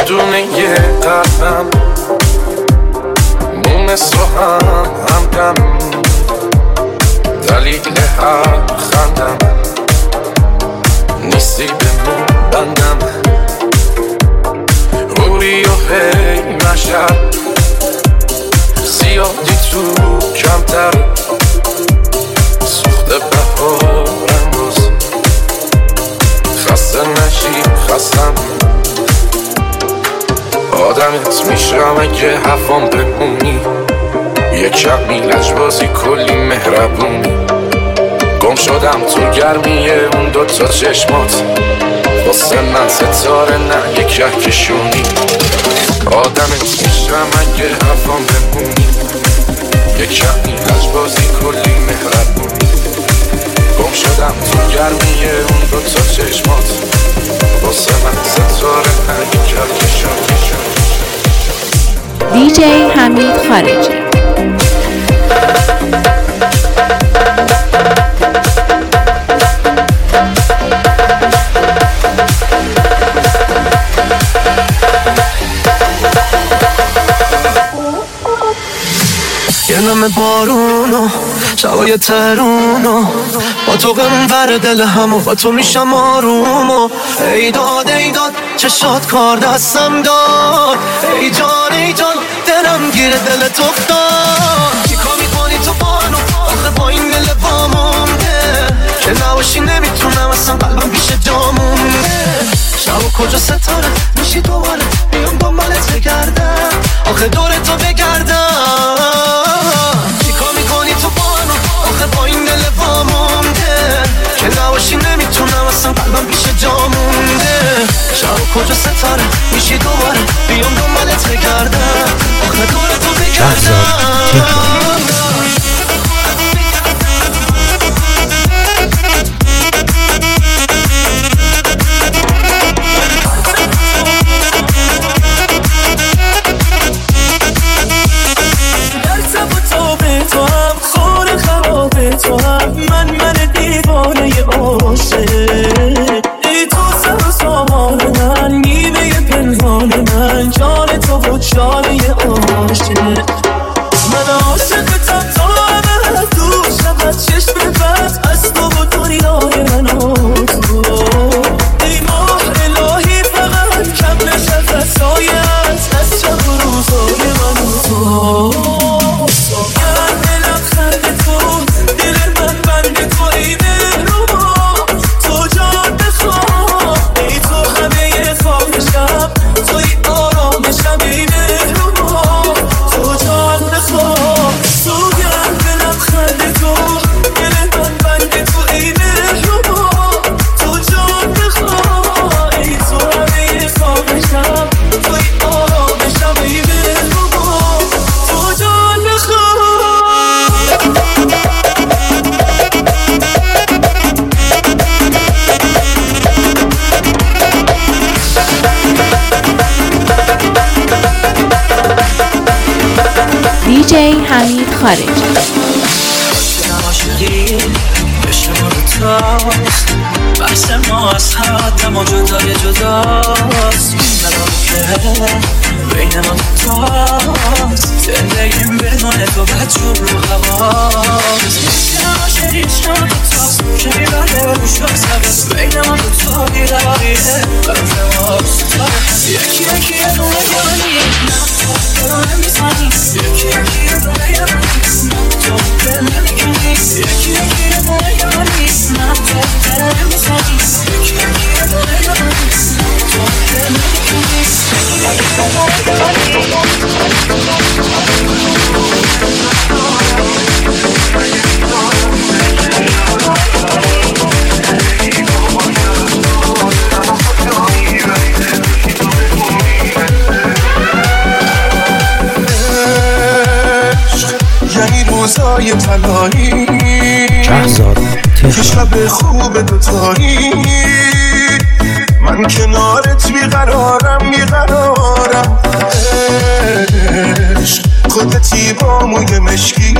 دونه یه قلبم مونس رو همدم دلیل هر خندم نیستی به مون بندم روری و هی مشهد زیادی تو کمتر سوخت بهارم روز خسته نشی خستم آدمت میشم اگه حفام بمونی یه کمی لجبازی کلی مهربونی گم شدم تو گرمیه اون دوتا چشمات واسه من ستاره نه یه کهکشونی آدمت میشم اگه حفام بمونی یه کمی لجبازی کلی مهربونی گم شدم تو گرمیه اون دوتا چشمات واسه من ستاره نه یه کهکشونی DJ حمید خارجی. یه نم بارونو شبای ترونو با تو غم بر دل همو با تو میشم آرومو ای داد چشات کار دستم داد ای جان دلم گیره دلت افتاد چیکار میکنی تو بانو آخه با این دل وامونده که نباشی نمیتونم اصلا قلبم پیش جامونده شب و کجا ستاره میشی دوباره بیام دنبالت بگردم آخه دور تو بگردم چیکار میکنی تو بانو آخه با این دل وامونده که نباشی نمیتونم اصلا قلبم پیش جامونده شب و کجا ستاره میشی دوباره بیام دنبالت بگردم آخه دور تو بگردم من دیوانه عاشق ای تو سر و سامان من نیمه پنهان من جان تو و جانه عاشق من عاشقتم تا همه دور شود چشم بد از تو و دنیای من و تو ای ماه الهی فقط کم نشد سایت از شب و روزای من و تو DJ حمید خارجی. بحث ما از حدم و جدای جداست بین ما تاست زندگیم بدون تو بدجور رو هواست شدید شد تاست شدید برده و گوش و سبست بین ما تا بیراریه برف ماست یکی یه دونه یعنی نه نمیزنی یکی دونه یعنی تو دل نمیکنی یکی دونه یعنی نه تو دل نمیزنی یکی دونه یعنی تو دل نمیکنی یعنی روزای طلایی که شب خوب دوتایی من کنارت بیقرارم خودتی با موی مشکی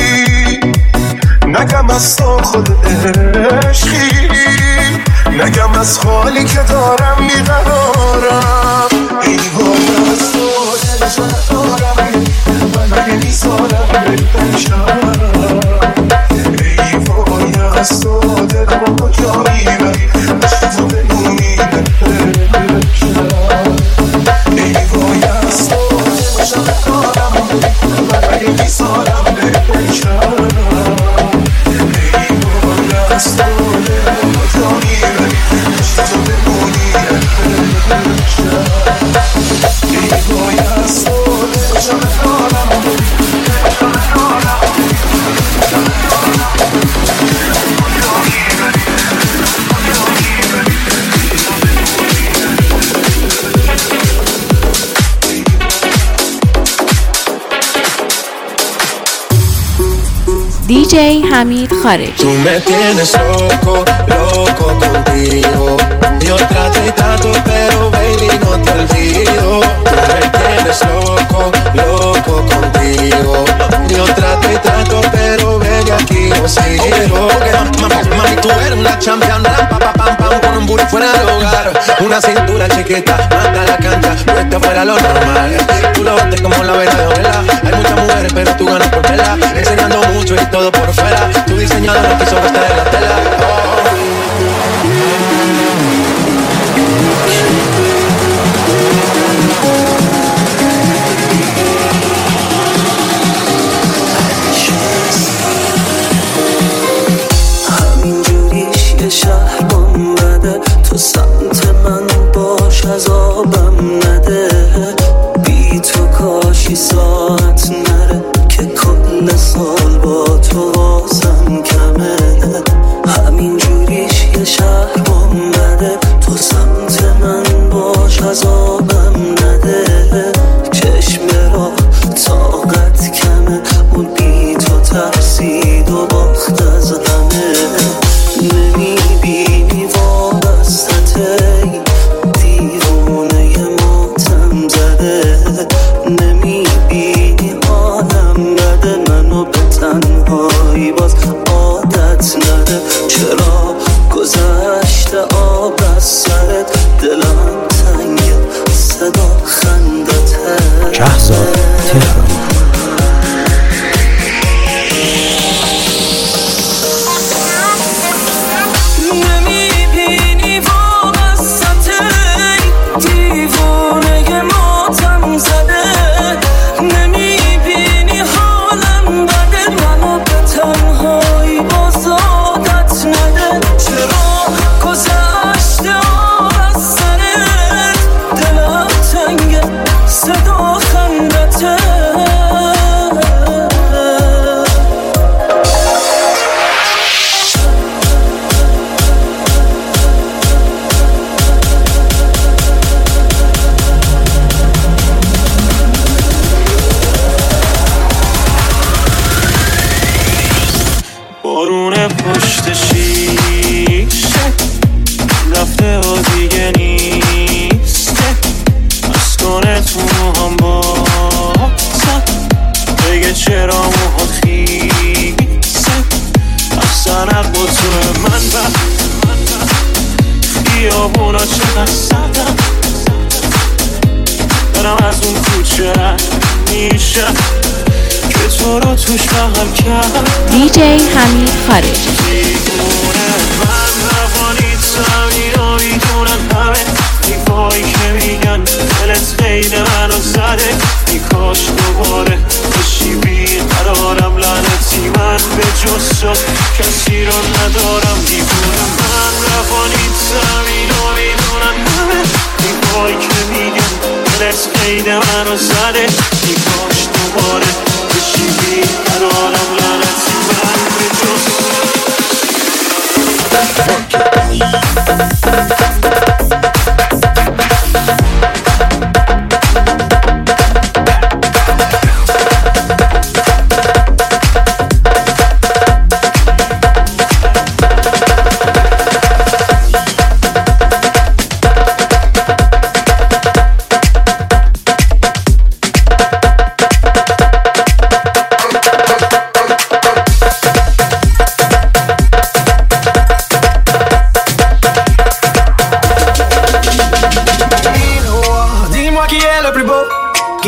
نگم از تو خود عشقی نگم از حالی که دارم بیقرارم DJ حمید خارجی. Tú me tienes loco, loco contigo. Yo trato y trato, pero baby no te olvido. Tú me tienes loco, loco contigo. Yo trato y trato, pero baby aquí yo sigo. Mami, tú eres una champion, ram, pa, pa, pam, pam, con un booty fuera de hogar. Una cintura chiquita, mata la cancha, puesta fuera lo normal. Tú lo bates como la vela de Orela. Hay muchas mujeres, pero tú ganas por tela. Enseñando mucho y todo por fuera. Tu diseñador no quiso gastar en la tela. همینجوریش یه شهر بده تو سمت من باش عذابم نده بی تو کاشی ساعت نره که کل سال با تو واسم کمه همینجوریش یه شهر بده تو سمت من باش عذابم نده چشم را طاقت کمه اون بی تو ترسید و باخت از همه نمیبینی وابستته دیوونه ماتم زده نمیبینی آدم بده منو به تنهایی باز عادت نده چرا گذشته آب از سرت دلم تنگه صدا خندته شهرزاد تهران. DJ حمید خارجی. کاش دوباره بشی بیقرارم لعنتی من به جز تو کسی رو ندارم دیوونه من روانی زمین رو میدونن همه دیوایی که میگن دلت قید منو زده کاش دوباره بشی بیقرارم لعنتی من به جز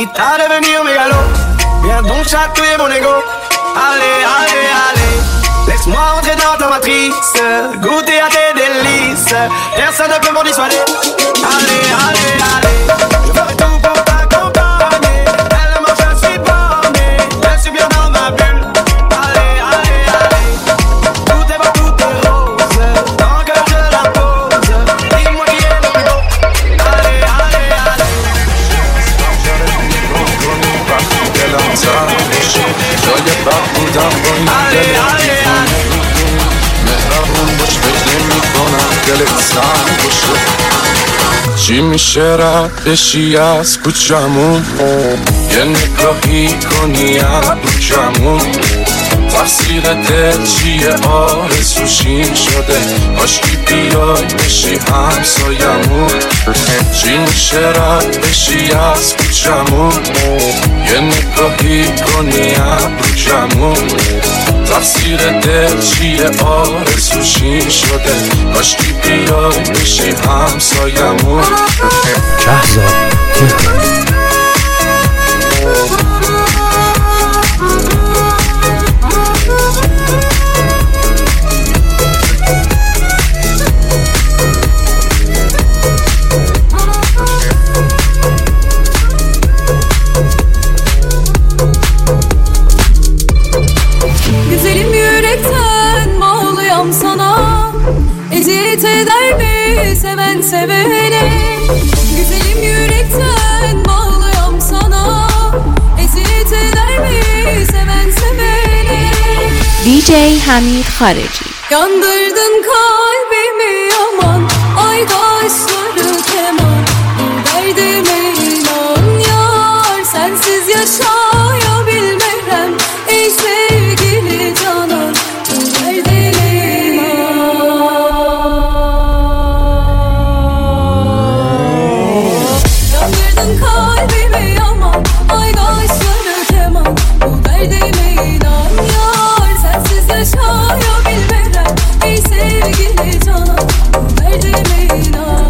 Quitte à devenir mégalo. Viens donc chatouiller mon ego. Allez, allez, allez. Laisse-moi rentrer dans ta matrice, goûter à tes délices. Personne ne peut m'en dissuader. Allez, allez, allez. Je ferai tout pour t'accompagner. Tellement je suis borné, je suis bien dans ma bulle. Allez, allez, allez. Tout est beau, tout est rose, tant que je la pose. Dis-moi qui est le plus beau. Allez, allez, allez. Allez, allez, allez. مهربون باش فکر نمی کنم دلت سنگ باشه چی میشه رد بشی از کوچمون یه نگاهی کنی ابرو کمون تقصیر دل چیه آرزوشین شده کاشکی بیای بشی همسایمون چی میشه رد بشی از کوچمون یه نگاهی کنی ابرو کمون تقصیر دل چیه آرزوشین شده کاشکی بیای بشی همسایمون شهرزاد تهران. Güzelim yürekten bağlıyam sana. Eziyet eder mi seven sevene? Güzelim yürekten bağlıyam sana. Eziyet eder mi seven sevene? DJ حمید خارجی. Yandırdın kalbimi yaman, ay kaşları keman. Bu derdime inan yar, sensiz yaşayabilmem. Ey sevgili canan, bu derdime inan. Yandırdın kalbimi yaman, ay kaşları keman. Bu derdime inan yar, sensiz yaşayabilmem. Ey sevgili canan, bu derdime inan.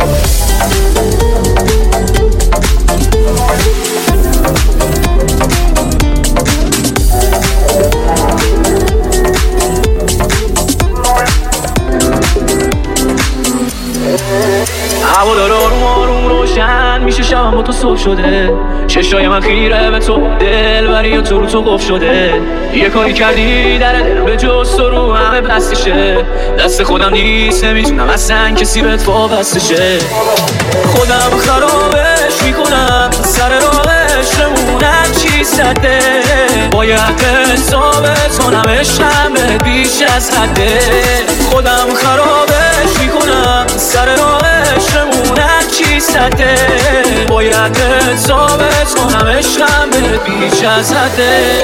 هوا داره آروم آروم روشن میشه شبم با تو صبح شده چشای من خیره به تو دل بری و تو رو تو قفل شده یه کاری کردی در دل به جز تو رو همه بستشه دست خودم نیست نمیتونم اصلا کسی بهت وابسته خودم خرابش میکنم سر راهش نمونم چی سده باید حسابت کنم عشقم بهت بیش از حده خودم خرابش میکنم سر راهش نمونم چی سده باید حسابت کنم عشقم بهت بیش از حده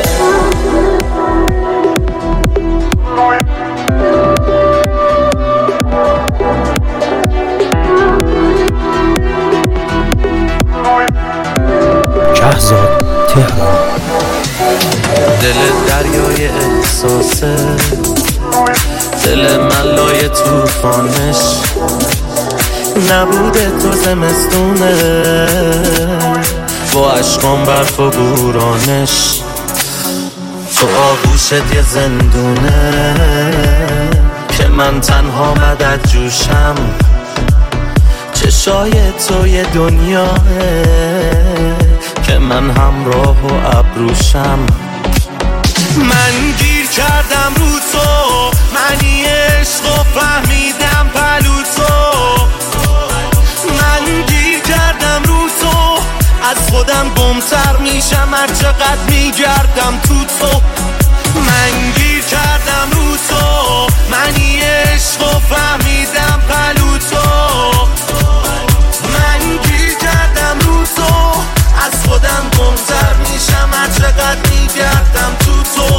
شهرزاد تهران. دل دریای احساسه دل من لای توفانش نبوده تو زمستونه با عشقام برف و بورانش تو آغوشت یه زندونه که من تنها مدد جوشم چشای تو یه دنیاه که من همراه و ابروشم من گیر کردم رو تو منی عشق و فهمیدم پلو تو من گیر کردم رو تو از خودم گمتر میشم هر چقدر میگردم تو من گیر کردم رو تو منی عشق و فهمیدم پلو تو من گیر کردم رو تو از خودم گمتر میشم هر چقدر میگردم تو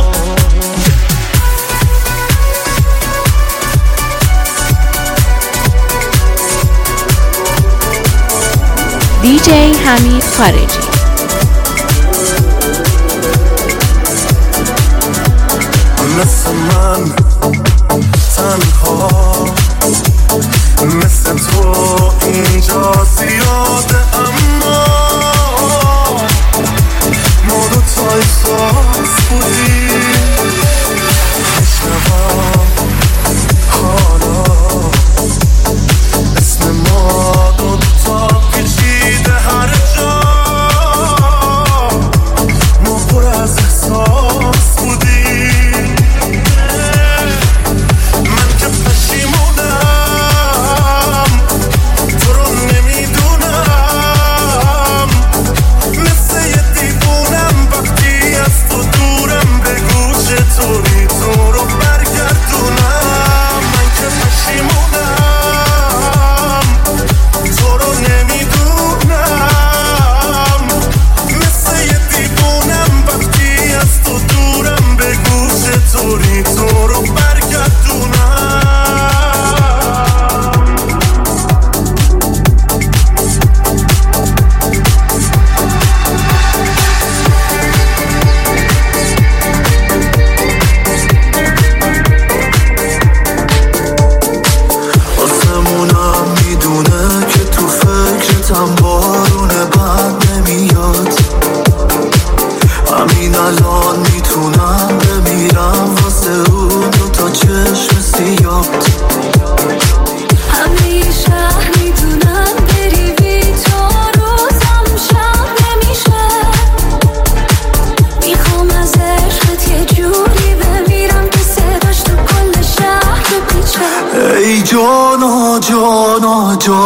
DJ حمید خارجی. مثل من تنها مثل تو اینجا زیاده اما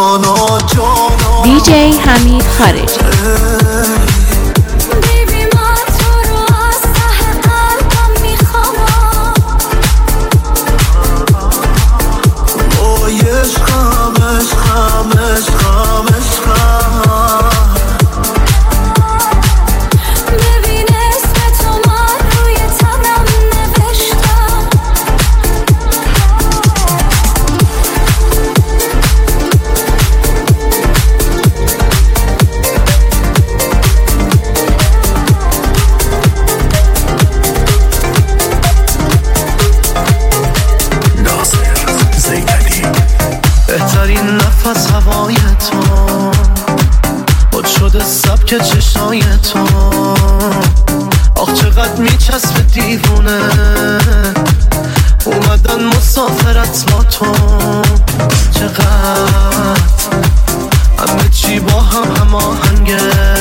جانا جانا DJ حمید خارجی. بهترین نفس هوای تو خود شده سبک چشای تو آخ چقدر میچسبه دیوونه اومدن مسافرت با تو چقدر همه چی با هم آهنگه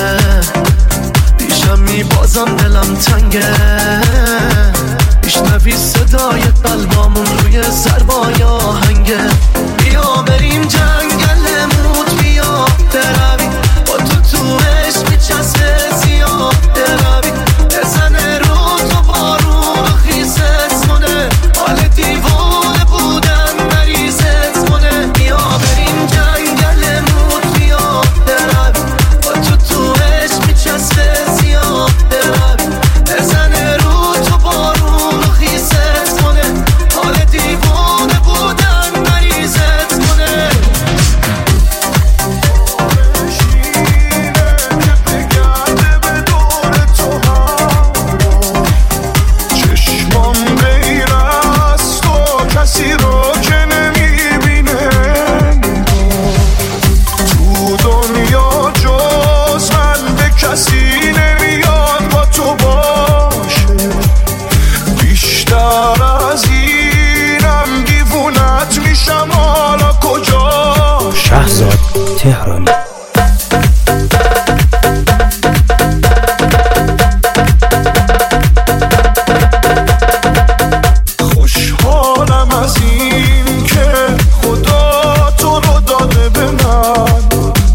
پیشم میبازم دلم تنگه میشنوی صدای قلبامون روی ضربای آهنگه بیا بریم جنگل موت بیا بروی با تو عشق میچسبه زیاد بروی بزنه رو تو بارون و خیست کنه حال دیوانه بودن مریضت کنه بیا بریم جنگل موت بیا بروی با تو عشق میچسبه زیاد بروی بزنه رو تو بارون و خیست کنه حال دیوانه بودن مریضت کنه چشمام غیر از تو کسی رو که نمیبینه تو دنیا جز من به کسی نمیاد با تو باشه بیشتر از اینم دیوونت میشم حالا کجا شهزاد تهرانی. خوشحالم از این که خدا تو رو داده به من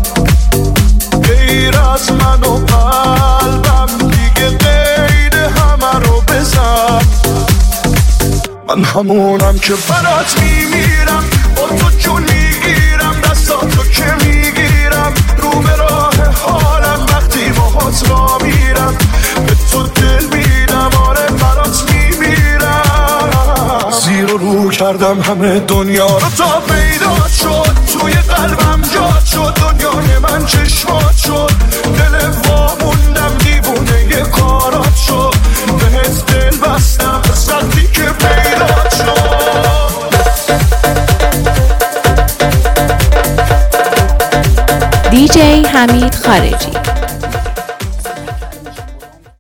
غیر از من و قلبم دیگه غیر همه رو بزن من همونم که برات میمیرم با تو جون میگیرم دستاتو که میگیرم رو به راه حالم وقتی باهات را میرم به تو دل میدم آره برات میمیرم زیر و رو کردم همه دنیا رو تا پیدا شد توی قلبم جات شد دنیای من چشمات شد دل واموندم دیوونه یه کارات شد بهت دل بستم وقتی که پیدا شد DJ حمید خارجی.